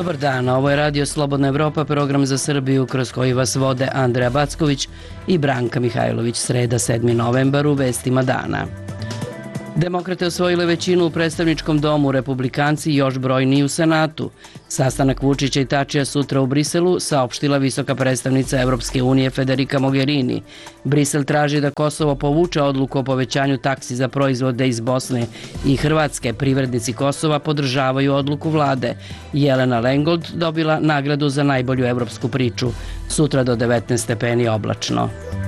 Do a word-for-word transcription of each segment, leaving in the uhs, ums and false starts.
Dobar dan, ovo je Radio Slobodna Evropa, program za Srbiju kroz koji vas vode Andreja Backović i Branka Mihajlović. Sreda sedmi novembar u vestima dana. Demokrate osvojile većinu u predstavničkom domu, republikanci još brojniji u Senatu. Sastanak Vučića i Tačija sutra u Briselu, saopštila visoka predstavnica Evropske unije Federica Mogherini. Brisel traži da Kosovo povuče odluku o povećanju taksi za proizvode iz Bosne i Hrvatske. Privrednici Kosova podržavaju odluku vlade. Jelena Lengold dobila nagradu za najbolju evropsku priču. Sutra do devetnaest stepeni oblačno.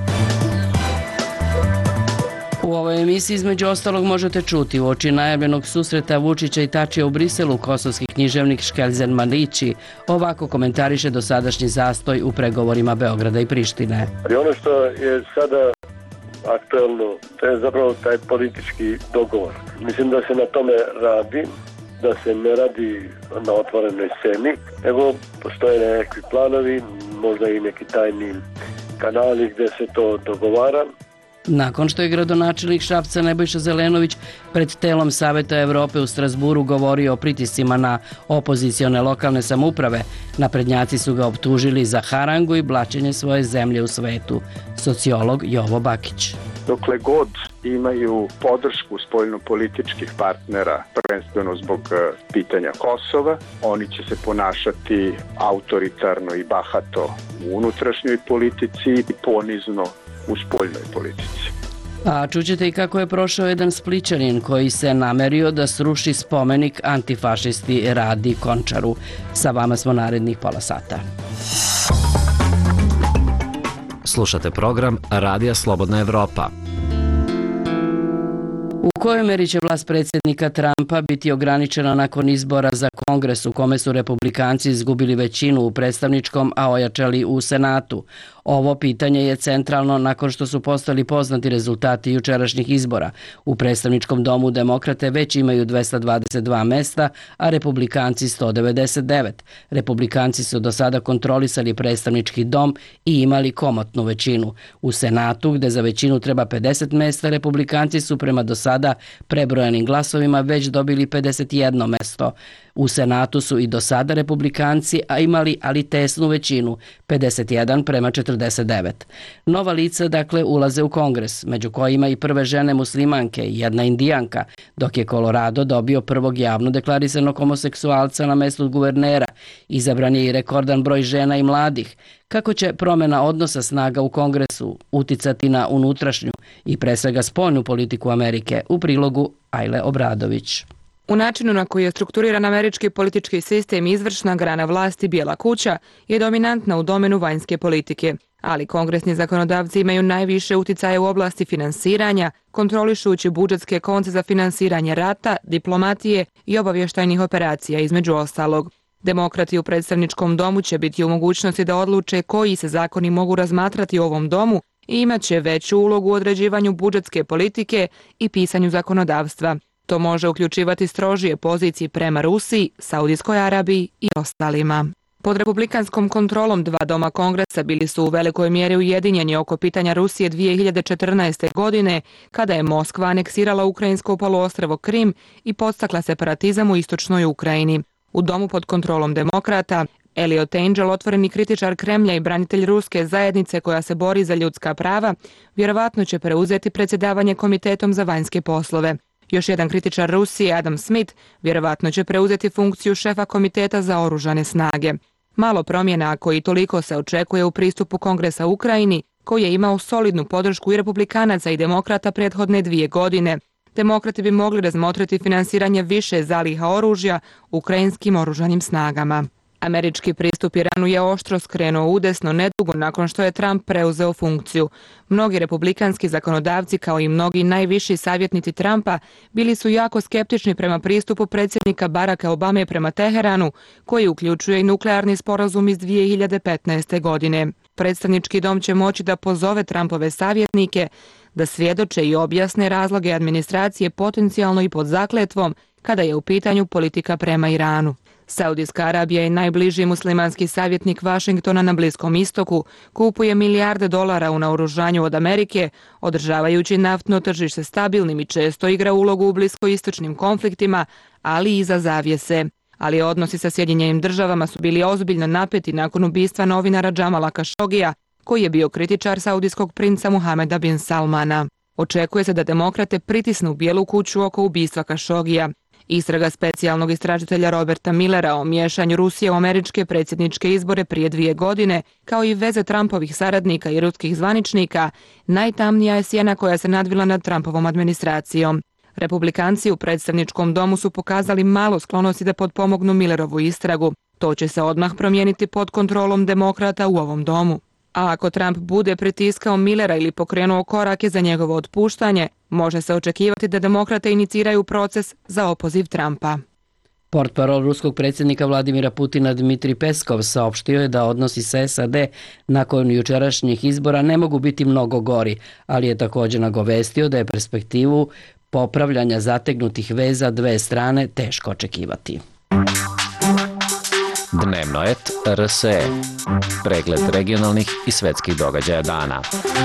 U ovoj emisiji između ostalog možete čuti uoči najavljenog susreta Vučića i Tačija u Briselu kosovski književnik Škelzen Malići ovako komentariše dosadašnji zastoj u pregovorima Beograda i Prištine. Ali ono što je sada aktuelno, to je zapravo taj politički dogovor. Mislim da se na tome radi, da se ne radi na otvorenoj sceni, nego postoje nekakvi planovi, možda i neki tajni kanali gdje se to dogovara. Nakon što je gradonačelnik Šapca Nebojša Zelenović pred telom Saveta Evrope u Strasburu govorio o pritiscima na opozicione lokalne samouprave, naprednjaci su ga optužili za harangu i blaćenje svoje zemlje u svetu. Sociolog Jovo Bakić. Dokle god imaju podršku spoljnopolitičkih partnera, prvenstveno zbog pitanja Kosova, oni će se ponašati autoritarno i bahato u unutrašnjoj politici i ponizno u spoljnoj politici. A čućete i kako je prošao jedan Splićanin koji se namerio da sruši spomenik antifašisti Radi Končaru. Sa vama smo narednih pola sata. Slušate program Radija Slobodna Evropa. U kojoj meri će vlast predsjednika Trumpa biti ograničena nakon izbora za Kongres u kome su republikanci izgubili većinu u predstavničkom, a ojačali u Senatu? Ovo pitanje je centralno nakon što su postali poznati rezultati jučerašnjih izbora. U predstavničkom domu demokrate već imaju dvesta dvadeset dva mesta, a republikanci sto devedeset devet. Republikanci su do sada kontrolisali predstavnički dom i imali komotnu većinu. U Senatu, gde za većinu treba pedeset mesta, republikanci su prema do sada prebrojanim glasovima već dobili pedeset jedno mesto. U Senatu su i do sada republikanci a imali ali tesnu većinu, pedeset jedan prema četrdeset devet. Nova lica dakle ulaze u Kongres, među kojima i prve žene muslimanke i jedna indijanka, dok je Colorado dobio prvog javno deklarisanog homoseksualca na mestu guvernera. Izabran je i rekordan broj žena i mladih. Kako će promjena odnosa snaga u Kongresu uticati na unutrašnju i pre svega spoljnu politiku Amerike? U prilogu Ajle Obradović. U načinu na koji je strukturiran američki politički sistem, izvršna grana vlasti Bijela kuća je dominantna u domenu vanjske politike, ali kongresni zakonodavci imaju najviše uticaja u oblasti finansiranja, kontrolišući budžetske konce za finansiranje rata, diplomatije i obavještajnih operacija između ostalog. Demokrati u predstavničkom domu će biti u mogućnosti da odluče koji se zakoni mogu razmatrati u ovom domu i imaće veću ulogu u određivanju budžetske politike i pisanju zakonodavstva. To može uključivati strožije pozicije prema Rusiji, Saudijskoj Arabiji i ostalima. Pod republikanskom kontrolom dva doma Kongresa bili su u velikoj mjeri ujedinjeni oko pitanja Rusije dvije hiljade četrnaeste. godine, kada je Moskva aneksirala ukrajinsko poluostrvo Krim i podstakla separatizam u istočnoj Ukrajini. U domu pod kontrolom demokrata, Eliot Engel, otvoreni kritičar Kremlja i branitelj ruske zajednice koja se bori za ljudska prava, vjerovatno će preuzeti predsjedavanje Komitetom za vanjske poslove. Još jedan kritičar Rusije, Adam Smith, vjerovatno će preuzeti funkciju šefa Komiteta za oružane snage. Malo promjena, ako i toliko, se očekuje u pristupu Kongresa Ukrajini, koji je imao solidnu podršku i republikanaca i demokrata prethodne dvije godine. Demokrati bi mogli razmotriti finansiranje više zaliha oružja ukrajinskim oružanim snagama. Američki pristup Iranu je oštro skrenuo udesno nedugo nakon što je Trump preuzeo funkciju. Mnogi republikanski zakonodavci, kao i mnogi najviši savjetnici Trumpa, bili su jako skeptični prema pristupu predsjednika Baracka Obame prema Teheranu, koji uključuje i nuklearni sporazum iz dvije hiljade petnaeste. godine. Predstavnički dom će moći da pozove Trumpove savjetnike da svjedoče i objasne razloge administracije potencijalno i pod zakletvom kada je u pitanju politika prema Iranu. Saudijska Arabija je najbliži muslimanski savjetnik Vašingtona na Bliskom istoku, kupuje milijarde dolara u naoružanju od Amerike, održavajući naftno tržište stabilnim i često igra ulogu u bliskoistočnim konfliktima, ali i za zavjese. ali odnosi sa Sjedinjenim državama su bili ozbiljno napeti nakon ubistva novinara Džamala Kašogija, koji je bio kritičar saudijskog princa Muhameda bin Salmana. Očekuje se da demokrate pritisnu Bijelu kuću oko ubistva Kašogija. Istraga specijalnog istražitelja Roberta Millera o miješanju Rusije u američke predsjedničke izbore prije dvije godine, kao i veze Trumpovih saradnika i ruskih zvaničnika, najtamnija je sjena koja se nadvila nad Trumpovom administracijom. Republikanci u predstavničkom domu su pokazali malo sklonosti da potpomognu Millerovu istragu. To će se odmah promijeniti pod kontrolom demokrata u ovom domu. A ako Trump bude pritiskao Millera ili pokrenuo korake za njegovo otpuštanje, može se očekivati da demokrate iniciraju proces za opoziv Trumpa. Portparol ruskog predsjednika Vladimira Putina Dmitrij Peskov saopštio je da odnosi sa S A D nakon jučerašnjih izbora ne mogu biti mnogo gori, ali je također nagovestio da je perspektivu popravljanja zategnutih veza dve strane teško očekivati. Dnevno et R S E. Pregled regionalnih i svetskih događaja dana.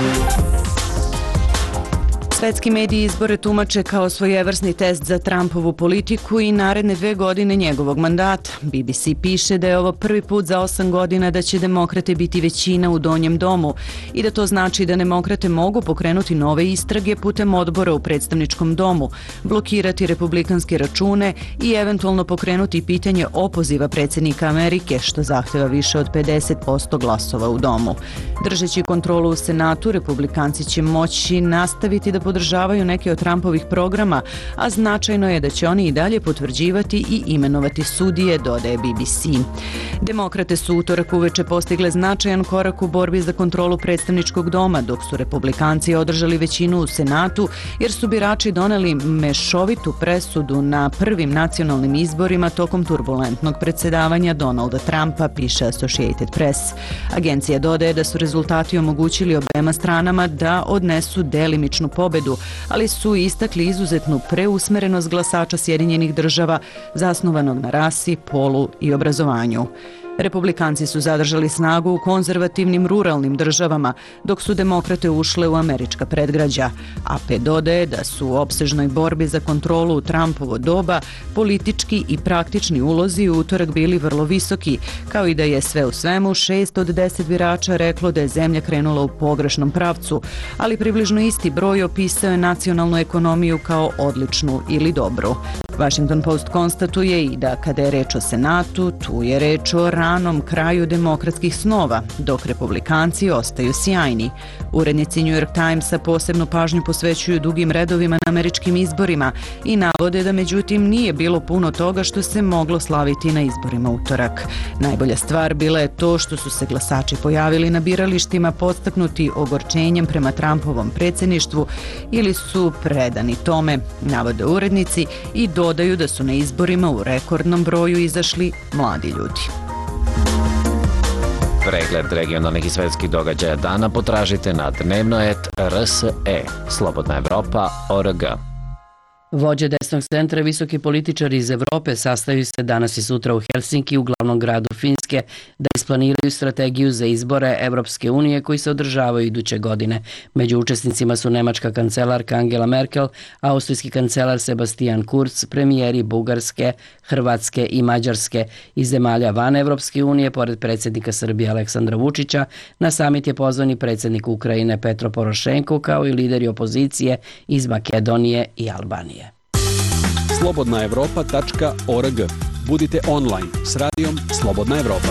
Svetski mediji izbore tumače kao svojevrsni test za Trumpovu politiku i naredne dve godine njegovog mandata. B B C piše da je ovo prvi put za osam godina da će demokrate biti većina u donjem domu i da to znači da demokrate mogu pokrenuti nove istrage putem odbora u predstavničkom domu, blokirati republikanske račune i eventualno pokrenuti pitanje opoziva predsjednika Amerike, što zahteva više od pedeset posto glasova u domu. Držeći kontrolu u Senatu, republikanci će moći nastaviti da podržavaju neke od Trumpovih programa, a značajno je da će oni i dalje potvrđivati i imenovati sudije, dodaje B B C. Demokrate su utorak uveče postigle značajan korak u borbi za kontrolu predstavničkog doma, dok su republikanci održali većinu u Senatu, jer su birači doneli mešovitu presudu na prvim nacionalnim izborima tokom turbulentnog predsjedavanja Donalda Trumpa, piše Associated Press. Agencija dodaje da su rezultati omogućili obema stranama da odnesu delimičnu pobedu, ali su istakli izuzetnu preusmerenost glasača Sjedinjenih država zasnovanog na rasi, polu i obrazovanju. Republikanci su zadržali snagu u konzervativnim ruralnim državama, dok su demokrate ušle u američka predgrađa. A P dodaje da su u opsežnoj borbi za kontrolu u Trumpovo doba politički i praktični ulozi u utorak bili vrlo visoki, kao i da je sve u svemu šest od deset birača reklo da je zemlja krenula u pogrešnom pravcu, ali približno isti broj opisao je nacionalnu ekonomiju kao odličnu ili dobru. Washington Post konstatuje i da kada je reč o Senatu, tu je reč o ranom kraju demokratskih snova, dok republikanci ostaju sjajni. Urednici New York Timesa posebnu pažnju posvećuju dugim redovima na američkim izborima i navode da međutim nije bilo puno toga što se moglo slaviti na izborima utorak. Najbolja stvar bila je to što su se glasači pojavili na biralištima podstaknuti ogorčenjem prema Trumpovom predsjedništvu ili su predani tome, navode urednici i dodaju da su na izborima u rekordnom broju izašli mladi ljudi. Pregled regionalnih i svetskih događaja dana potražite na dnevno et R S E. Slobodna Evropa точка org. Vođe desnog centra i visoki političari iz Evrope sastaju se danas i sutra u Helsinki, u glavnom gradu Finske, da isplaniraju strategiju za izbore Evropske unije koji se održavaju iduće godine. Među učesnicima su nemačka kancelarka Angela Merkel, austrijski kancelar Sebastian Kurz, premijeri Bugarske, Hrvatske i Mađarske. Iz zemalja van Evropske unije, pored predsjednika Srbije Aleksandra Vučića, na samit je pozvan i predsjednik Ukrajine Petro Porošenko, kao i lideri opozicije iz Makedonije i Albanije. slobodna evropa точка org. Budite online s radijom Slobodna Evropa.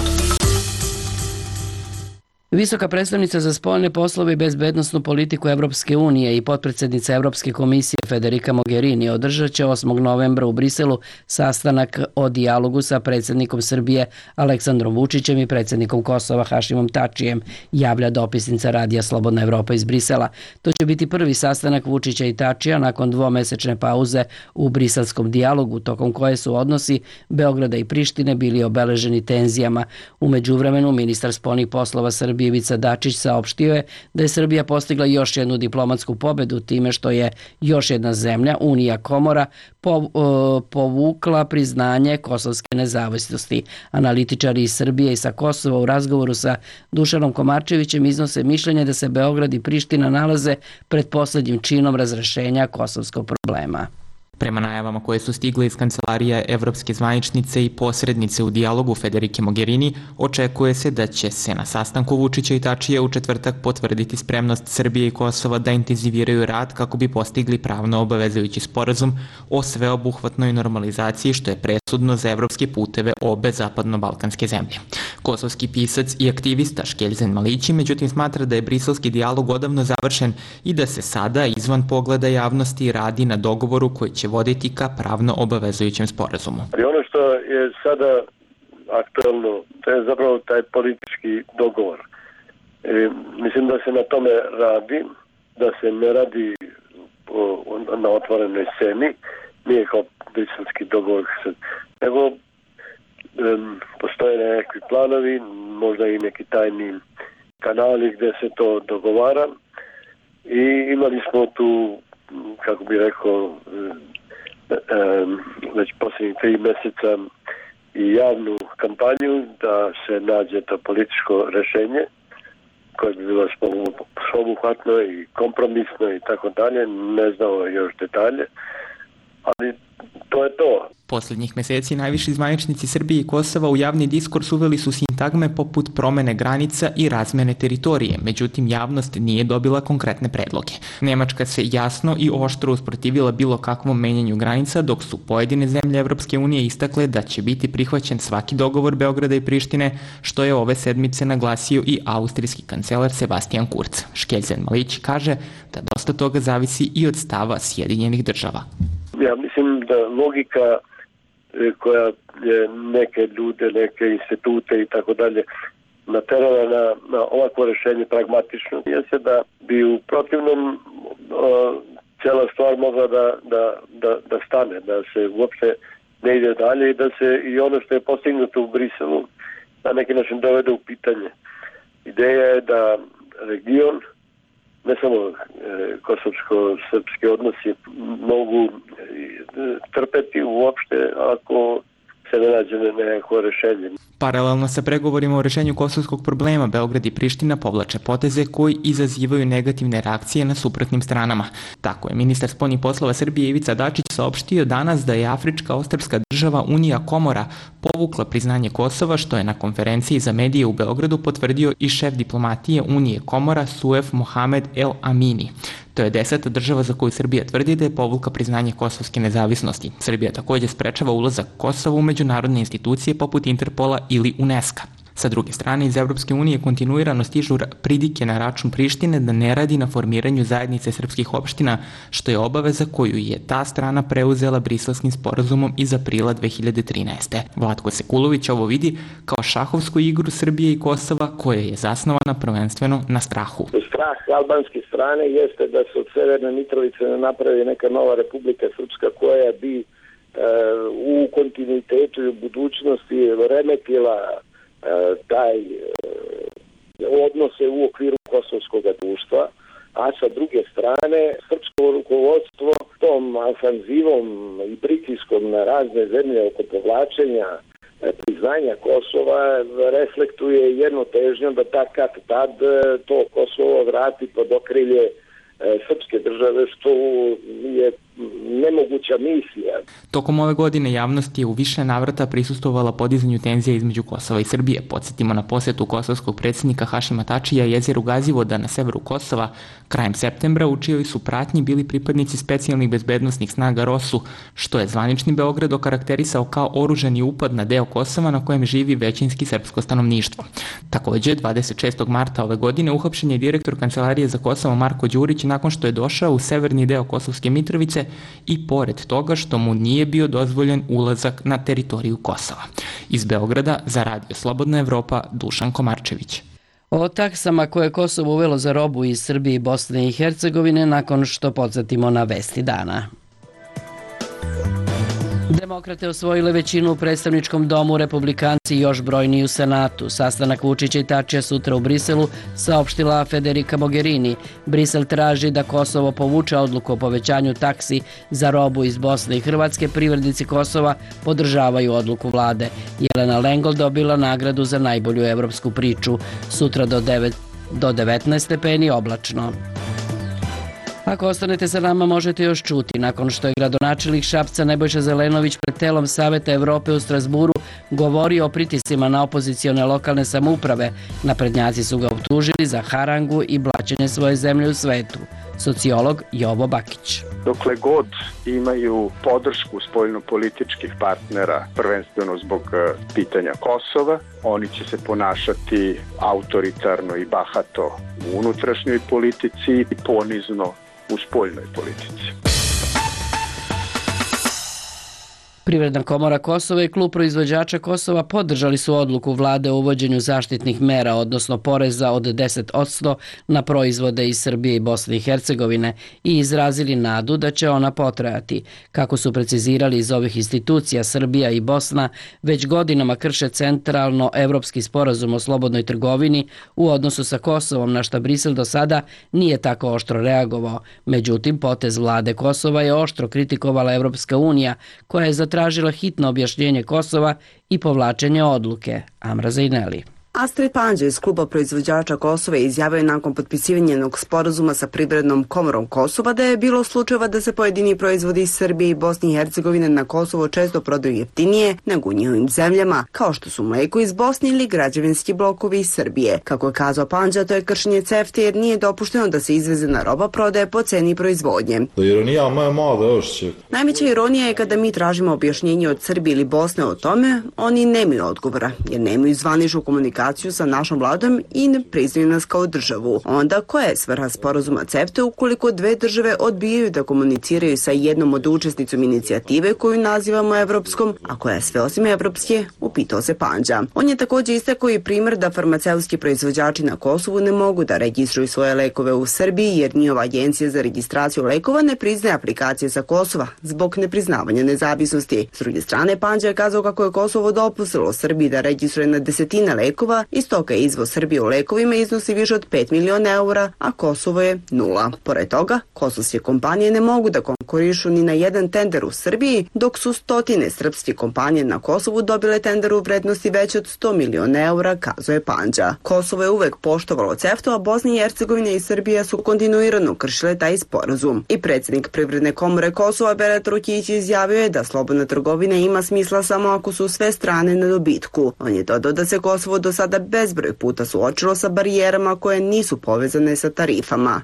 Visoka predstavnica za spoljne poslove i bezbednosnu politiku Evropske unije i potpredsjednica Evropske komisije Federica Mogherini održat će osmog novembra u Briselu sastanak o dijalogu sa predsjednikom Srbije Aleksandrom Vučićem i predsjednikom Kosova Hašimom Tačijem, javlja dopisnica radija Slobodna Evropa iz Brisela. To će biti prvi sastanak Vučića i Tačija nakon dvomesečne pauze u briselskom dijalogu, tokom koje su odnosi Beograda i Prištine bili obeleženi tenzijama. U međuvremenu ministar spoljnih poslova Srbije Ivica Dačić saopštio je da je Srbija postigla još jednu diplomatsku pobedu time što je još jedna zemlja, Unija Komora, povukla priznanje kosovske nezavisnosti. Analitičari iz Srbije i sa Kosova u razgovoru sa Dušanom Komarčevićem iznose mišljenje da se Beograd i Priština nalaze pred posljednjim činom razrešenja kosovskog problema. Prema najavama koje su stigle iz kancelarija evropske zvaničnice i posrednice u dijalogu Federike Mogherini, očekuje se da će se na sastanku Vučića i Tačija u četvrtak potvrditi spremnost Srbije i Kosova da intenziviraju rad kako bi postigli pravno obavezujući sporazum o sveobuhvatnoj normalizaciji, što je presudno za evropske puteve obe zapadno-balkanske zemlje. Kosovski pisac i aktivista Škeljzen Malići međutim smatra da je briselski dijalog odavno završen i da se sada izvan pogleda javnosti radi na dogovoru koji će voditi ka pravno obavezujućem sporazumu. Ali ono što je sada aktualno, to je zapravo taj politički dogovor. E, mislim da se na tome radi, da se ne radi o, o, na otvorenoj sceni, nije kao briselski dogovor, nego um, postoje nekakvi planovi, možda i neki tajni kanali gde se to dogovara i imali smo tu, kako bi rekao, već posljednjih tri mjeseca i javnu kampanju da se nađe to političko rešenje koje bi bilo sveobuhvatno i kompromisno i tako dalje, ne znamo još detalje, ali to je to. Poslednjih meseci najviši zvaničnici Srbije i Kosova u javni diskurs uveli su sintagme poput promene granica i razmene teritorije, međutim javnost nije dobila konkretne predloge. Nemačka se jasno i oštro usprotivila bilo kakvom menjanju granica, dok su pojedine zemlje Evropske unije istakle da će biti prihvaćen svaki dogovor Beograda i Prištine, što je ove sedmice naglasio i austrijski kancelar Sebastian Kurz. Škeljzen Malić kaže da dosta toga zavisi i od stava Sjedinjenih država. Ja mislim da logika koja je neke ljude, neke institute i tako dalje naterala na, na ovako rešenje pragmatično, je se da bi u protivnom o, cijela stvar mogla da, da, da, da stane, da se uopšte ne ide dalje i da se i ono što je postignuto u Briselu na neki način dovede u pitanje. Ideja je da region, ne samo e, kosovsko-srpski odnosi, mogu e, trpeti uopšte ako se ne nađe nekako rešenje. Paralelno sa pregovorima o rešenju kosovskog problema, Beograd i Priština povlače poteze koji izazivaju negativne reakcije na suprotnim stranama. Tako je ministar spoljnih poslova Srbije Ivica Dačić saopštio danas da je Afrička ostrvska država Unija Komora povukla priznanje Kosova, što je na konferenciji za medije u Beogradu potvrdio i šef diplomatije Unije Komora Suef Mohamed El Amini. To je deseta država za koju Srbija tvrdi da je povukla priznanje kosovske nezavisnosti. Srbija takođe sprečava ulazak Kosova u međunarodne institucije poput Interpola ili UNESCO. Sa druge strane, iz Evropske unije kontinuirano stižu pridike na račun Prištine da ne radi na formiranju zajednice srpskih opština, što je obaveza koju je ta strana preuzela Briselskim sporazumom iz aprila dve hiljade trinaeste. Vlatko Sekulović ovo vidi kao šahovsku igru Srbije i Kosova koja je zasnovana prvenstveno na strahu. Strah albanske strane jeste da se od Severne Mitrovice napravi neka nova Republika Srpska koja bi e, u kontinuitetu i u budućnosti remetila taj odnose u okviru kosovskog društva, a sa druge strane srpsko rukovodstvo tom ofanzivom i pritiskom na razne zemlje oko povlačenja priznanja Kosova reflektuje jednu težnju da tak kad tad to Kosovo vrati pod okrilje srpske države, što je nemoguća misija. Tokom ove godine javnost je u više navrata prisustvovala podizanju tenzija između Kosova i Srbije. Podsjetimo na posetu kosovskog predsjednika Hašima Tačija jezeru Gazivoda na severu Kosova krajem septembra, u čijoj su pratnji bili pripadnici specijalnih bezbednosnih snaga ROSU, što je zvanični Beograd okarakterisao kao oružani upad na deo Kosova na kojem živi većinski srpsko stanovništvo. Takođe, dvadeset šestog marta ove godine uhapšen je direktor Kancelarije za Kosovo Marko Đurić nakon što je došao u severni deo Kosovske Mitrovice i pored toga što mu nije bio dozvoljen ulazak na teritoriju Kosova. Iz Beograda za Radio Slobodna Evropa, Dušan Komarčević. O taksama koje Kosovo uvelo za robu iz Srbije i Bosne i Hercegovine nakon što podsjetimo na vesti dana. Demokrate osvojile većinu u predstavničkom domu, republikanci još brojniji u Senatu. Sastanak Vučića i Tačija sutra u Briselu, saopštila Federika Mogherini. Brisel traži da Kosovo povuče odluku o povećanju taksi za robu iz Bosne i Hrvatske. Privrednici Kosova podržavaju odluku vlade. Jelena Lengol dobila nagradu za najbolju evropsku priču. Sutra do devet do devetnaest stepeni oblačno. Ako ostanete sa nama, možete još čuti. Nakon što je gradonačelnik Šapca Nebojša Zelenović pred telom Saveta Evrope u Strasburu govorio o pritiscima na opozicione lokalne samouprave, naprednjaci su ga optužili za harangu i blaćenje svoje zemlje u svetu. Sociolog Jovo Bakić. Dokle god imaju podršku spoljnopolitičkih partnera, prvenstveno zbog pitanja Kosova, oni će se ponašati autoritarno i bahato u unutrašnjoj politici i ponizno u spoljnoj politici. Privredna komora Kosova i klub proizvođača Kosova podržali su odluku vlade o uvođenju zaštitnih mera, odnosno poreza od deset posto na proizvode iz Srbije i Bosne i Hercegovine i izrazili nadu da će ona potrajati. Kako su precizirali iz ovih institucija, Srbija i Bosna već godinama krše centralno evropski sporazum o slobodnoj trgovini u odnosu sa Kosovom, na šta Brisel do sada nije tako oštro reagovao. Međutim, potez vlade Kosova je oštro kritikovala Evropska unija, koja je zatražila tražila hitno objašnjenje Kosova i povlačenje odluke. Amra Zajneli. Astrid Panđa iz kluba proizvođača Kosova izjavio nakon potpisivanja jednog sporazuma sa privrednom komorom Kosova da je bilo slučajeva da se pojedini proizvodi iz Srbije i Bosne i Hercegovine na Kosovo često prodaju jeftinije nego u njihovim zemljama, kao što su mleko iz Bosne ili građevinski blokovi iz Srbije. Kako je kazao Panđa, to je kršenje CEFTA jer nije dopušteno da se izvezena roba prodaje po ceni proizvodnje. Najveća ironija je kada mi tražimo objašnjenje od Srbije ili Bosne o tome, oni nemaju odgovora, jer nemaju zvaničnu komunikaciju sa našom vladom i ne priznaju nas kao državu. Onda koja je svrha sporazuma CEFTA ukoliko dve države odbijaju da komuniciraju sa jednom od učesnicom inicijative koju nazivamo evropskom, a koja je sve osim evropske, upitao se Panđa. On je također istakao i primjer da farmaceutski proizvođači na Kosovu ne mogu da registruju svoje lekove u Srbiji jer njihova agencija za registraciju lekova ne priznaje aplikacije sa Kosova zbog nepriznavanja nezavisnosti. S druge strane, Panđa je kazao kako je Kosovo dopustilo Srbiji da registruje na desetine lekova. Iz toga izvoz Srbije u lekovima iznosi više od pet miliona eura, a Kosovo je nula. Pored toga, kosovske kompanije ne mogu da konkurišu ni na jedan tender u Srbiji, dok su stotine srpske kompanije na Kosovu dobile tender u vrednosti veće od sto miliona eura, kazao je Panđa. Kosovo je uvek poštovalo CEFTA, a Bosna i Hercegovina i Srbija su kontinuirano kršile taj sporazum. I predsjednik Privredne komore Kosova Berat Rukić izjavio je da slobodna trgovina ima smisla samo ako su sve strane na dobitku. On je dodao da se Kosovo do sada bezbroj puta suočilo sa barijerama koje nisu povezane sa tarifama.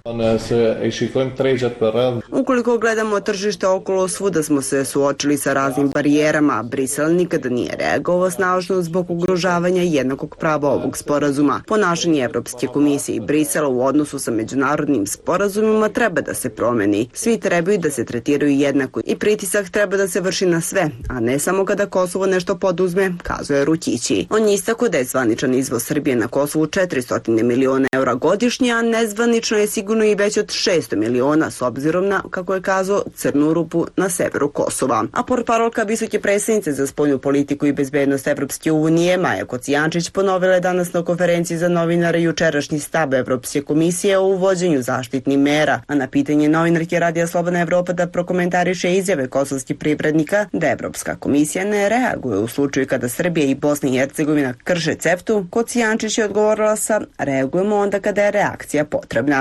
Ukoliko gledamo tržište okolo, svuda smo se suočili sa raznim barijerama. Brisel nikada nije reagovao snažno zbog ugrožavanja jednakog prava ovog sporazuma. Ponašanje Evropske komisije i Brisela u odnosu sa međunarodnim sporazumima treba da se promeni. Svi trebaju da se tretiraju jednako i pritisak treba da se vrši na sve, a ne samo kada Kosovo nešto poduzme, kazuje Rukići. On je istakao da je zvaničan izvoz Srbije na Kosovu četiristo miliona eura godišnje, a nezvanično je sigurno i već od šesto miliona s obzirom na, kako je kazao, crnu rupu na severu Kosova. A portparolka visoke predsjednice za spoljnu politiku i bezbednost Evropske unije Maja Kocijančić ponovila je danas na konferenciji za novinare jučerašnji stav Evropske komisije o uvođenju zaštitnih mera, a na pitanje novinarke Radija Slobodna Evropa da prokomentariše izjave kosovskih privrednika da Evropska komisija ne reaguje u slučaju kada Srbija i Bosna i Hercegovina krše CEFTA-u, Kocijančić je odgovorila sa reagujemo onda kada je reakcija potrebna.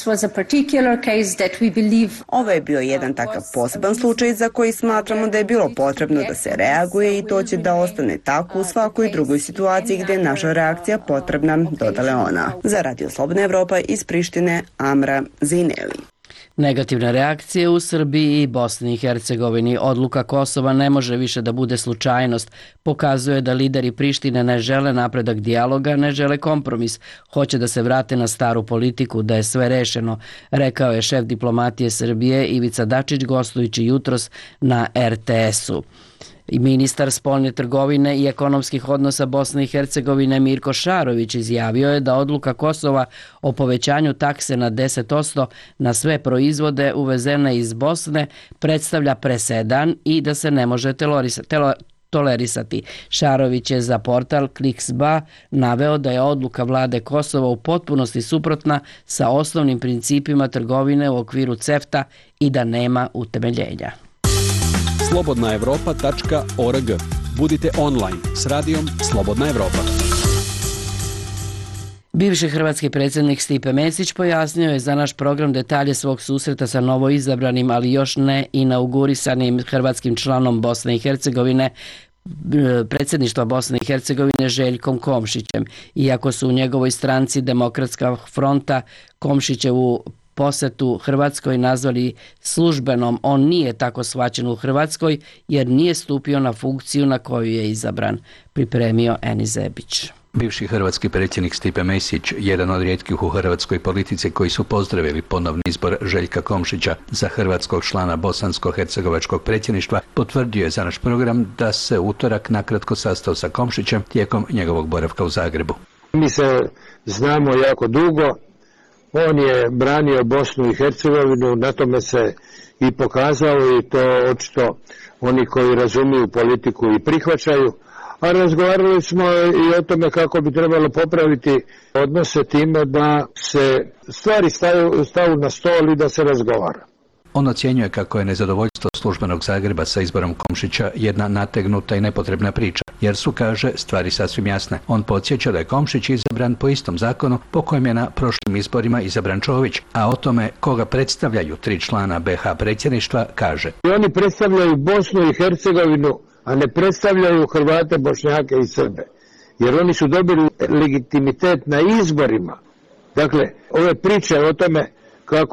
Ovo je bio jedan takav poseban slučaj za koji smatramo da je bilo potrebno da se reaguje i to će da ostane tako u svakoj drugoj situaciji gdje je naša reakcija potrebna, dodala ona. Za Radio Slobodna Evropa iz Prištine, Amra Zajneli. Negativne reakcije u Srbiji i Bosni i Hercegovini. Odluka Kosova ne može više da bude slučajnost. Pokazuje da lideri Prištine ne žele napredak dijaloga, ne žele kompromis. Hoće da se vrate na staru politiku, da je sve rešeno, rekao je šef diplomatije Srbije Ivica Dačić gostujući jutros na er te esu. I ministar spoljne trgovine i ekonomskih odnosa Bosne i Hercegovine Mirko Šarović izjavio je da odluka Kosova o povećanju takse na deset posto na sve proizvode uvezene iz Bosne predstavlja presedan i da se ne može tolerisati. Šarović je za portal Kliksba naveo da je odluka vlade Kosova u potpunosti suprotna sa osnovnim principima trgovine u okviru CEFTA i da nema utemeljenja. slobodna evropa tačka org. Budite online s radijom Slobodna Evropa. Bivši hrvatski predsjednik Stipe Mesić pojasnio je za naš program detalje svog susreta sa novoizabranim, ali još ne inaugurisanim hrvatskim članom Bosne i Hercegovine, predsjedništva Bosne i Hercegovine Željkom Komšićem. Iako su u njegovoj stranci Demokratska fronta Komšićevu posetu Hrvatskoj nazvali službenom, on nije tako shvaćen u Hrvatskoj jer nije stupio na funkciju na koju je izabran, pripremio Eni Zebić. Bivši hrvatski predsjednik Stipe Mesić, jedan od rijetkih u hrvatskoj politici koji su pozdravili ponovni izbor Željka Komšića za hrvatskog člana bosansko-hercegovačkog predsjedništva, potvrdio je za naš program da se utorak nakratko sastao sa Komšićem tijekom njegovog boravka u Zagrebu. Mi se znamo jako dugo, on je branio Bosnu i Hercegovinu, na tome se i pokazao i to očito oni koji razumiju politiku i prihvaćaju. A razgovarali smo i o tome kako bi trebalo popraviti odnose time da se stvari stavu, stavu na stol i da se razgovara. On ocjenjuje kako je nezadovoljstvo službenog Zagreba sa izborom Komšića jedna nategnuta i nepotrebna priča, jer su, kaže, stvari sasvim jasne. On podsjeća da je Komšić izabran po istom zakonu po kojem je na prošlim izborima izabran Čović, a o tome koga predstavljaju tri člana be ha predsjedništva kaže. I oni predstavljaju Bosnu i Hercegovinu, a ne predstavljaju Hrvate, Bošnjake i Srbe, jer oni su dobili legitimitet na izborima. Dakle, ove priče o tome kako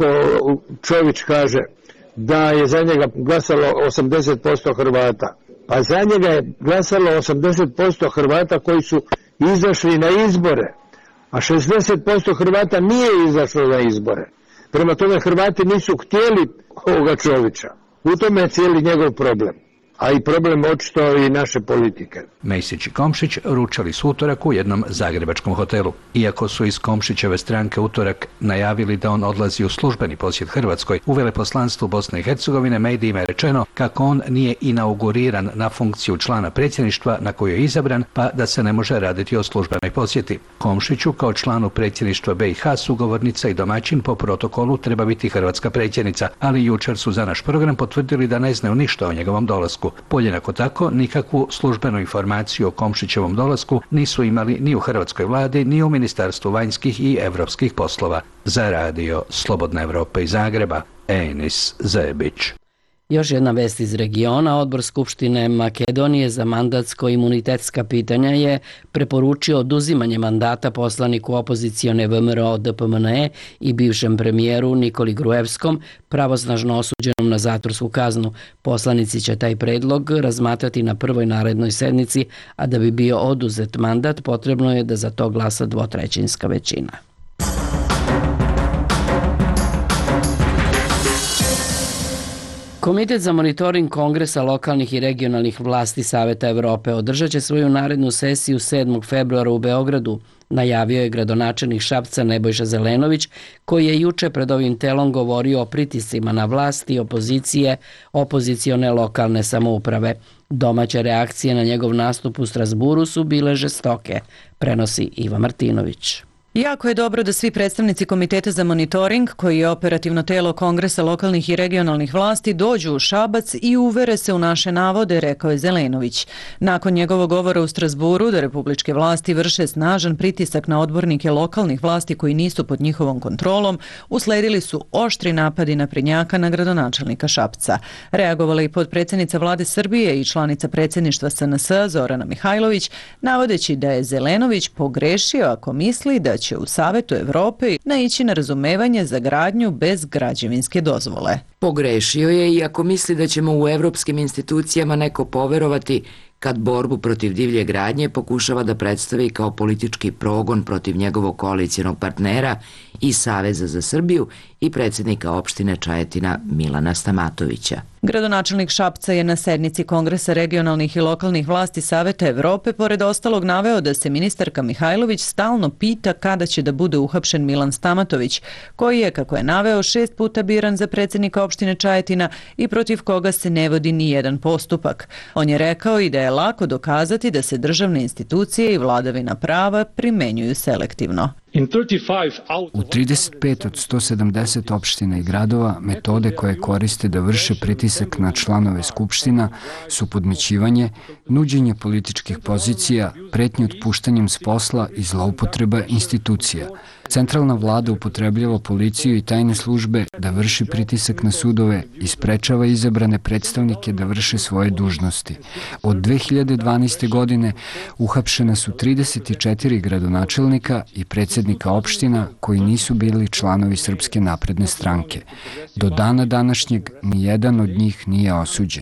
Čović kaže da je za njega glasalo osamdeset posto Hrvata, a za njega je glasalo osamdeset posto Hrvata koji su izašli na izbore, a šezdeset posto Hrvata nije izašlo na izbore. Prema tome Hrvati nisu htjeli ovoga Čovića. U tome je cijeli njegov problem, a i problem očito i naše politike. Mesić i Komšić ručali su utorak u jednom zagrebačkom hotelu. Iako su iz Komšićeve stranke utorak najavili da on odlazi u službeni posjet Hrvatskoj, u veleposlanstvu Bosne i Hercegovine medijima je rečeno kako on nije inauguriran na funkciju člana predsjedništva na koju je izabran, pa da se ne može raditi o službenoj posjeti. Komšiću kao članu predsjedništva be i ha sugovornica i domaćin po protokolu treba biti hrvatska predsjednica, ali jučer su za naš program potvrdili da ne znaju ništa o njegovom dolasku. Podjednako tako, nikakvu službenu informaciju o Komšićevom dolasku nisu imali ni u hrvatskoj vladi, ni u Ministarstvu vanjskih i europskih poslova. Za radio Slobodna Evropa iz Zagreba, Enis Zebić. Još jedna vest iz regiona. Odbor Skupštine Makedonije za mandatsko-imunitetska pitanja je preporučio oduzimanje mandata poslaniku opozicione ve em er o de pe em en e i bivšem premijeru Nikoli Gruevskom, pravosnažno osuđenom na zatvorsku kaznu. Poslanici će taj predlog razmatrati na prvoj narednoj sednici, a da bi bio oduzet mandat potrebno je da za to glasa dvotrećinska većina. Komitet za monitoring Kongresa lokalnih i regionalnih vlasti Saveta Evrope održat će svoju narednu sesiju sedmog februara u Beogradu, najavio je gradonačelnik Šapca Nebojša Zelenović, koji je juče pred ovim telom govorio o pritiscima na vlasti i opozicije, opozicione lokalne samouprave. Domaće reakcije na njegov nastup u Strasburu su bile žestoke, prenosi Iva Martinović. Jako je dobro da svi predstavnici Komiteta za monitoring, koji je operativno telo Kongresa lokalnih i regionalnih vlasti, dođu u Šabac i uvere se u naše navode, rekao je Zelenović. Nakon njegovog govora u Strasburu da republičke vlasti vrše snažan pritisak na odbornike lokalnih vlasti koji nisu pod njihovom kontrolom, usledili su oštri napadi naprednjaka na gradonačelnika Šapca. Reagovala i potpredsjednica vlade Srbije i članica predsjedništva es en es Zorana Mihajlović, navodeći da je Zelenović pogrešio ako misli da će u Savetu Evrope naići na razumevanje za gradnju bez građevinske dozvole. Pogrešio je i ako misli da ćemo u evropskim institucijama neko poverovati kad borbu protiv divlje gradnje pokušava da predstavi kao politički progon protiv njegovog koalicijonog partnera i Saveza za Srbiju i predsjednika opštine Čajetina Milana Stamatovića. Gradonačelnik Šapca je na sednici Kongresa regionalnih i lokalnih vlasti Saveta Evrope pored ostalog naveo da se ministarka Mihajlović stalno pita kada će da bude uhapšen Milan Stamatović, koji je, kako je naveo, šest puta biran za predsjednika opštine Čajetina i protiv koga se ne vodi ni jedan postupak. On je rekao i da je lako dokazati da se državne institucije i vladavina prava primenjuju selektivno. U trideset pet od sto sedamdeset opština i gradova metode koje koriste da vrše pritisak na članove skupština su podmićivanje, nuđenje političkih pozicija, pretnje otpuštanjem s posla i zloupotreba institucija. Centralna vlada upotrebljava policiju i tajne službe da vrši pritisak na sudove i sprečava izabrane predstavnike da vrše svoje dužnosti. Od dve hiljade dvanaeste. godine uhapšena su trideset četiri gradonačelnika i predsjednika opština koji nisu bili članovi Srpske napredne stranke. Do dana današnjeg nijedan od njih nije osuđen.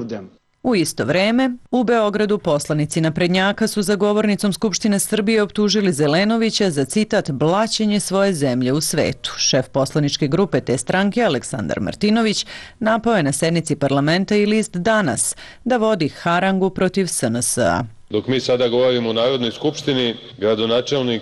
U isto vreme, u Beogradu poslanici naprednjaka su za govornicom Skupštine Srbije optužili Zelenovića za, citat, blaćenje svoje zemlje u svetu. Šef poslaničke grupe te stranke, Aleksandar Martinović, napao je na sednici parlamenta i list Danas da vodi harangu protiv S N S-a. Dok mi sada govorimo u Narodnoj skupštini, gradonačelnik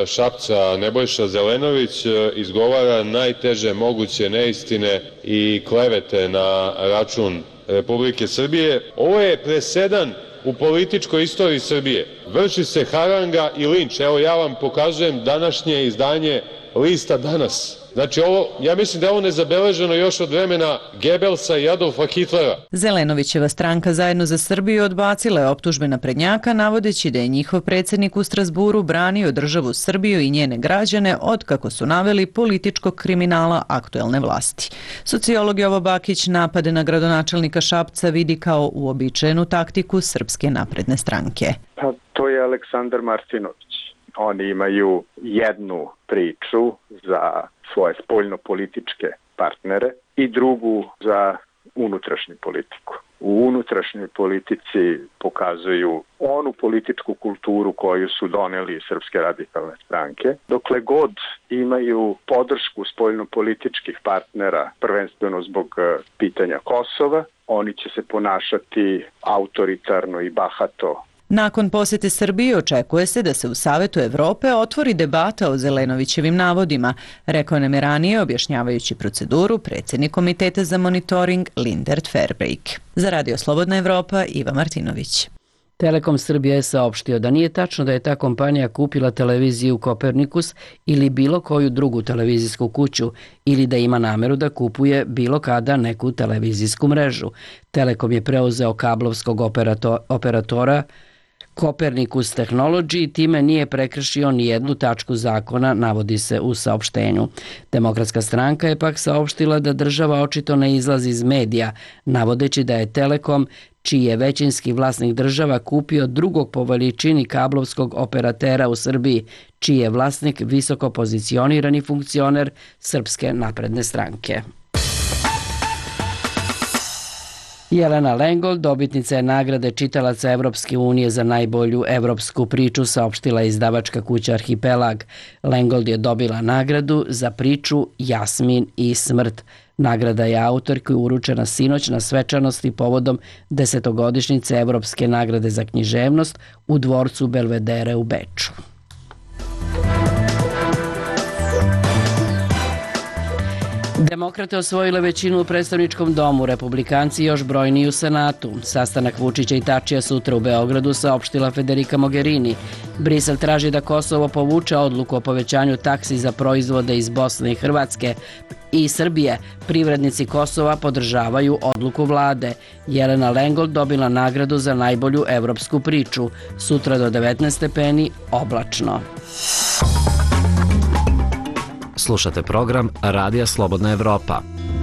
Šapca Nebojša Zelenović izgovara najteže moguće neistine i klevete na račun Republike Srbije. Ovo je presedan u političkoj istoriji Srbije. Vrši se haranga i linč. Evo ja vam pokazujem današnje izdanje lista Danas. Znači ovo, ja mislim da je ovo nezabeleženo još od vremena Gebelsa i Adolfa Hitlera. Zelenovićeva stranka Zajedno za Srbiju odbacila je optužbe naprednjaka, navodeći da je njihov predsjednik u Strasburu branio državu Srbiju i njene građane od, kako su naveli, političkog kriminala aktuelne vlasti. Sociolog Jovo Bakić napade na gradonačelnika Šapca vidi kao uobičajenu taktiku Srpske napredne stranke. Pa to je Aleksandar Martinović. Oni imaju jednu priču za svoje spoljno-političke partnere i drugu za unutrašnju politiku. U unutrašnjoj politici pokazuju onu političku kulturu koju su doneli Srpske radikalne stranke. Dokle god imaju podršku spoljno-političkih partnera, prvenstveno zbog pitanja Kosova, oni će se ponašati autoritarno i bahato. Nakon posjete Srbije očekuje se da se u Savetu Evrope otvori debata o Zelenovićevim navodima, rekao nam je ranije objašnjavajući proceduru predsjednik Komiteta za monitoring Lindert Fairbrake. Za Radio Slobodna Evropa, Iva Martinović. Telekom Srbije je saopštio da nije tačno da je ta kompanija kupila televiziju Kopernikus ili bilo koju drugu televizijsku kuću ili da ima nameru da kupuje bilo kada neku televizijsku mrežu. Telekom je preuzeo kablovskog operato- operatora Copernicus Technology i time nije prekršio ni jednu tačku zakona, navodi se u saopštenju. Demokratska stranka je pak saopštila da država očito ne izlazi iz medija, navodeći da je Telekom, čiji je većinski vlasnik država, kupio drugog po veličini kablovskog operatera u Srbiji, čiji je vlasnik visoko pozicionirani funkcioner Srpske napredne stranke. Jelena Lengold, dobitnica je nagrade čitalaca Evropske unije za najbolju evropsku priču, saopštila izdavačka kuća Arhipelag. Lengold je dobila nagradu za priču Jasmin i smrt. Nagrada je autorki uručena sinoć na svečanosti povodom desetogodišnjice Evropske nagrade za književnost u dvorcu Belvedere u Beču. Demokrate osvojile većinu u predstavničkom domu, republikanci još brojniji u Senatu. Sastanak Vučića i Tačija sutra u Beogradu, saopštila Federica Mogherini. Brisel traži da Kosovo povuče odluku o povećanju taksi za proizvode iz Bosne i Hrvatske i Srbije. Privrednici Kosova podržavaju odluku vlade. Jelena Lengold dobila nagradu za najbolju evropsku priču. Sutra do devetnaest stepeni, oblačno. Slušate program Radija Slobodna Evropa.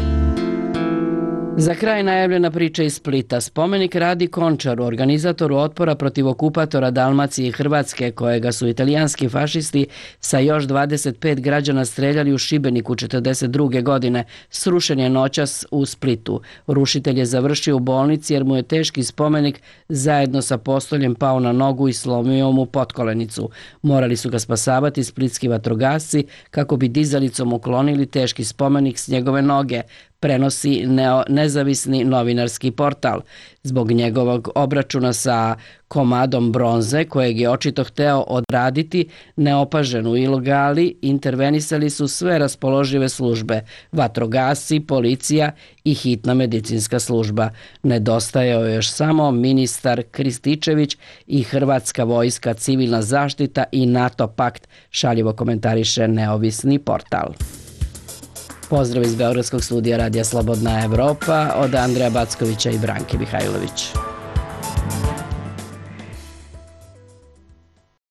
Za kraj najavljena priča iz Splita. Spomenik Radi Končaru, organizatoru otpora protiv okupatora Dalmacije i Hrvatske, kojega su italijanski fašisti sa još dvadeset pet građana streljali u Šibeniku četrdeset druge. godine, srušen je noćas u Splitu. Rušitelj je završio u bolnici jer mu je teški spomenik zajedno sa postoljem pao na nogu i slomio mu potkolenicu. Morali su ga spasavati splitski vatrogasci kako bi dizalicom uklonili teški spomenik s njegove noge. prenosi neo, nezavisni novinarski portal. Zbog njegovog obračuna sa komadom bronze, kojeg je očito hteo odraditi neopažen u ilegali, intervenisali su sve raspoložive službe, vatrogasci, policija i hitna medicinska služba. Nedostajao je još samo ministar Krističević i Hrvatska vojska, civilna zaštita i NATO pakt, šaljivo komentariše neovisni portal. Pozdrav iz Beogradskog studija Radija Slobodna Evropa od Andreja Backovića i Branke Mihajlović.